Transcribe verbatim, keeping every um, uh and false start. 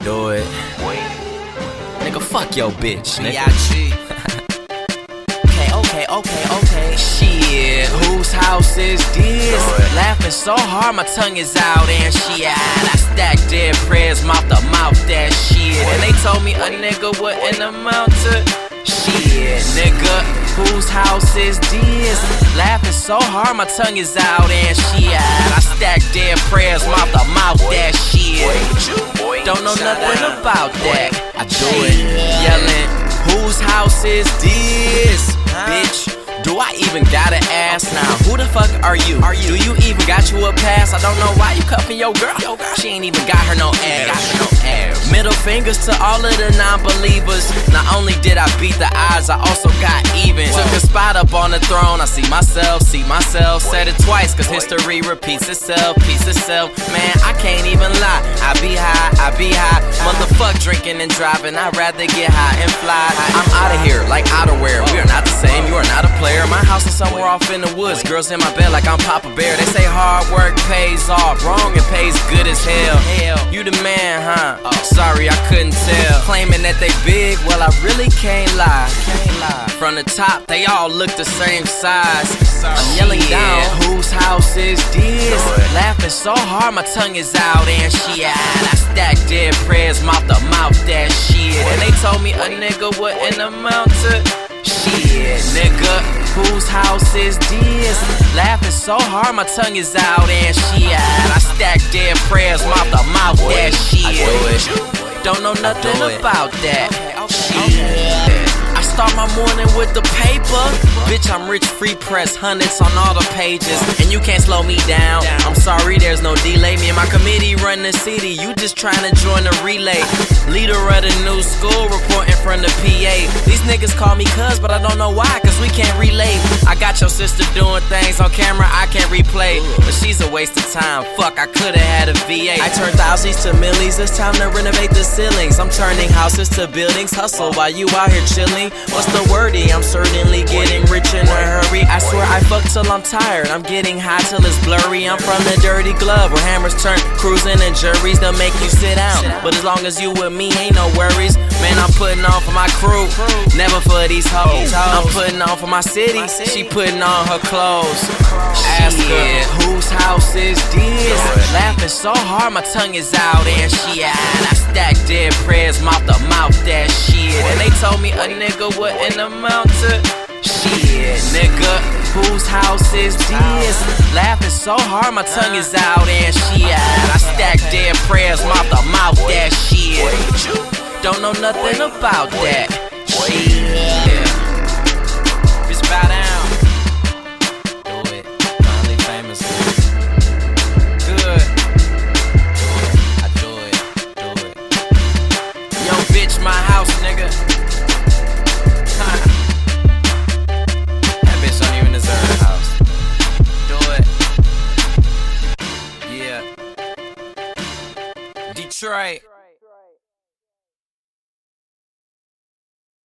Do it. Nigga, fuck your bitch, nigga. Okay, okay, okay, okay. Shit, whose house is this? Laughing so hard, my tongue is out and shit. I stack dead prayers, mouth to mouth that shit. And they told me a nigga wouldn't amount to shit. Nigga, whose house is this? Laughing so hard, my tongue is out and shit. I stack dead prayers, mouth to mouth that shit. Don't know nothing about that. I do it. Yelling, whose house is this? Bitch, do I even gotta ask now? Who the fuck are you? Are you? Do you even got you a pass? I don't know why you cuffing your girl. She ain't even got her no ass. Middle fingers to all of the non-believers. Not only did I beat the odds, I also got even. Took a spot up on the throne. I see myself, see myself. Said it twice, cause history repeats itself, peace itself. Man, I can't even lie. I be high, I be high. Motherfuck drinking and driving. I'd rather get high and fly. I'm out of here, like outerwear. We are not the same, you are not a player. My house is somewhere off in the woods. Girls in my bed like I'm Papa Bear. They say hard work pays off. Wrong, it pays good as hell. You the man, huh? Sorry, I couldn't tell. Claiming that they big, well I really can't lie. From the top, they all look the same size. I'm yelling down, whose house is this? Laughing so hard, my tongue is out and shit. I stack dead prayers, mouth to mouth that shit. And they told me a nigga wouldn't amount to shit. Nigga, whose house is this? Laughing so hard, my tongue is out and shit. I stack dead prayers, mouth to mouth that shit. Don't know nothing about that shit. I start my morning with the paper. Bitch, I'm rich, free press, hundreds on all the pages. And you can't slow me down. I'm sorry, there's no delay. Me and my committee run the city. You just trying to join the relay. Leader of the new school, reporting from the P A. These niggas call me cuz, but I don't know why, cause we can't relate. I got your sister doing things on camera I can't replay. But she's a waste of time. Fuck, I could've had a V A. I turned thousands to millies. It's time to renovate the ceilings. I'm turning houses to buildings. Hustle while you out here chilling. What's the wording? I'm certainly getting rich in a hurry. I swear I fuck till I'm tired. I'm getting high till it's blurry. I'm from the dirty glove where hammers turn cruising and juries. They'll make you sit down. But as long as you with me, ain't no worries. Man, I'm putting on for my crew, never for these hoes. I'm putting on for my city. She putting on her clothes. Ask her, whose house is this? Laughing so hard, my tongue is out and shit. I stack dead prayers, mouth to mouth that shit. And they told me a nigga wouldn't amount to shit. Nigga, whose house is this? Laughing so hard, my tongue is out and shit. I stack dead prayers, mouth to mouth that shit. Don't know nothing about that shit. Bitch, bow down. Do it. Finally famous. Good. I do it. Do it. Yo, bitch, my house, nigga. That bitch don't even deserve a house. Do it. Yeah. Detroit.